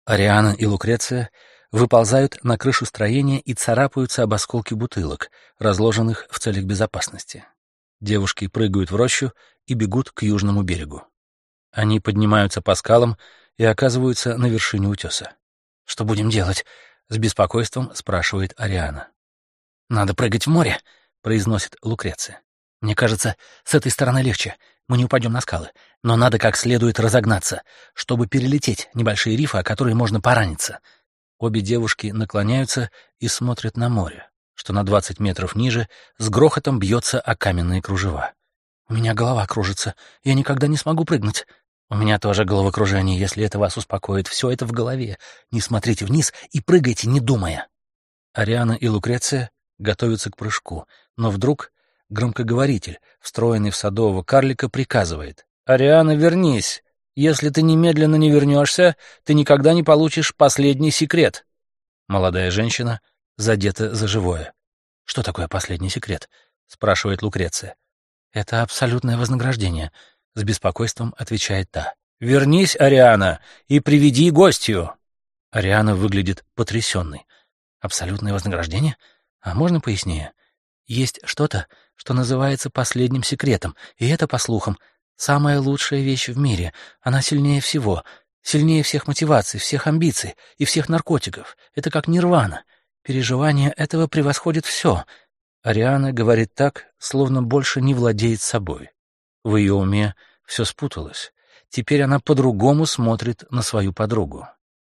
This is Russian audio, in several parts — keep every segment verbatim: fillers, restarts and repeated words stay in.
Ариана и Лукреция выползают на крышу строения и царапаются об осколки бутылок, разложенных в целях безопасности. Девушки прыгают в рощу и бегут к южному берегу. Они поднимаются по скалам и оказываются на вершине утеса. «Что будем делать?» — с беспокойством спрашивает Ариана. «Надо прыгать в море», — произносит Лукреция. «Мне кажется, с этой стороны легче. Мы не упадем на скалы. Но надо как следует разогнаться, чтобы перелететь небольшие рифы, о которые можно пораниться». Обе девушки наклоняются и смотрят на море, что на двадцать метров ниже с грохотом бьется о каменные кружева. «У меня голова кружится. Я никогда не смогу прыгнуть». «У меня тоже головокружение, если это вас успокоит. Все это в голове. Не смотрите вниз и прыгайте, не думая». Ариана и Лукреция готовятся к прыжку, но вдруг громкоговоритель, встроенный в садового карлика, приказывает: «Ариана, вернись! Если ты немедленно не вернешься, ты никогда не получишь последний секрет». Молодая женщина задета за живое. «Что такое последний секрет?» — спрашивает Лукреция. «Это абсолютное вознаграждение», — с беспокойством отвечает та. «Вернись, Ариана, и приведи гостью». Ариана выглядит потрясенной. «Абсолютное вознаграждение? А можно пояснее?» «Есть что-то, что называется последним секретом, и это, по слухам, самая лучшая вещь в мире. Она сильнее всего, сильнее всех мотиваций, всех амбиций и всех наркотиков. Это как нирвана. Переживание этого превосходит все». Ариана говорит так, словно больше не владеет собой. В ее уме все спуталось. Теперь она по-другому смотрит на свою подругу.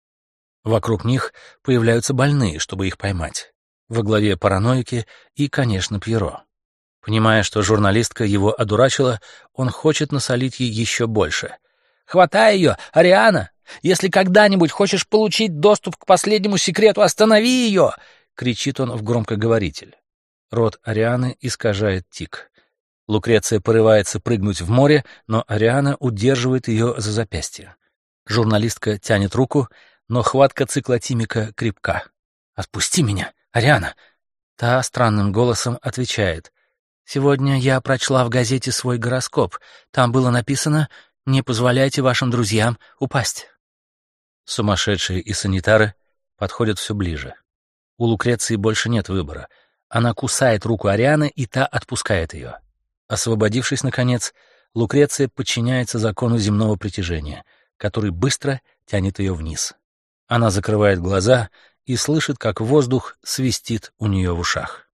Вокруг них появляются больные, чтобы их поймать. Во главе параноики и, конечно, Пьеро. Понимая, что журналистка его одурачила, он хочет насолить ей еще больше. «Хватай ее, Ариана! Если когда-нибудь хочешь получить доступ к последнему секрету, останови ее!» — кричит он в громкоговоритель. Рот Арианы искажает тик. Лукреция порывается прыгнуть в море, но Ариана удерживает ее за запястье. Журналистка тянет руку, но хватка циклотимика крепка. «Отпусти меня, Ариана!» Та странным голосом отвечает: «Сегодня я прочла в газете свой гороскоп. Там было написано: не позволяйте вашим друзьям упасть». Сумасшедшие и санитары подходят все ближе. У Лукреции больше нет выбора. Она кусает руку Арианы, и та отпускает ее. Освободившись, наконец, Лукреция подчиняется закону земного притяжения, который быстро тянет ее вниз. Она закрывает глаза и слышит, как воздух свистит у нее в ушах.